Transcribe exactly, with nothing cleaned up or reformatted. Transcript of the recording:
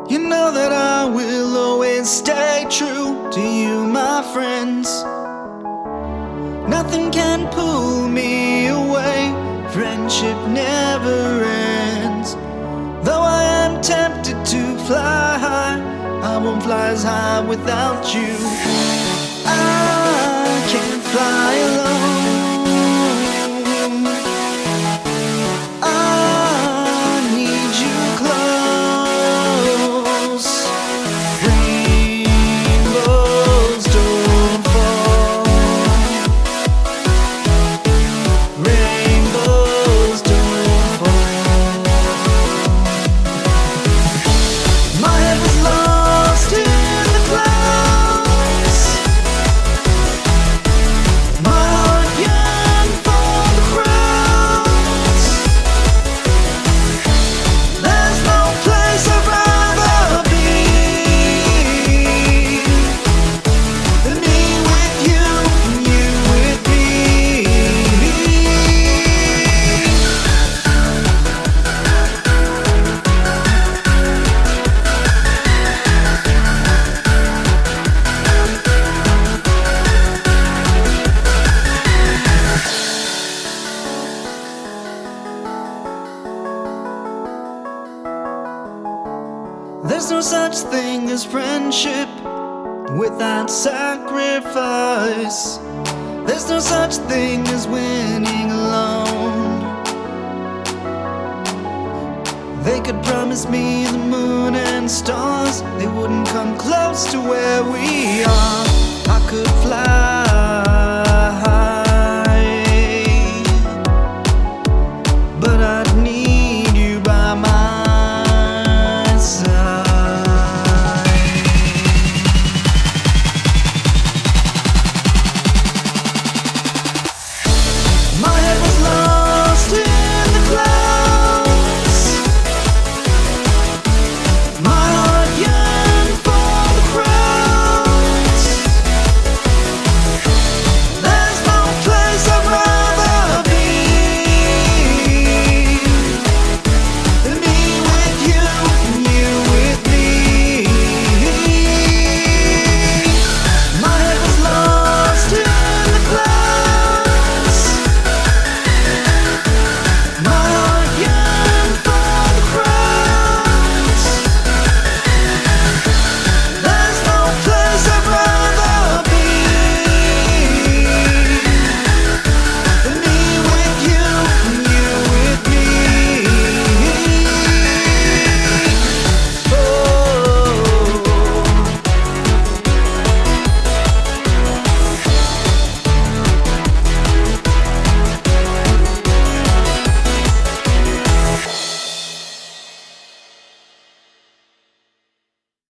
You know that I will always stay true to you, my friends. Nothing can pull me away, friendship never ends. Though I am tempted to fly high, I won't fly as high without you. I can't fly alone. I need you close. Rainbows don't fall. Rainbows don't fall. My head was lost in the clouds. My heart yearned for the crowds. There's no place I'd rather be than me with you, and you with me. There's no such thing as friendship without sacrifice. There's no such thing as winning alone. They could promise me the moon and stars, they wouldn't come close to where we are. I could fly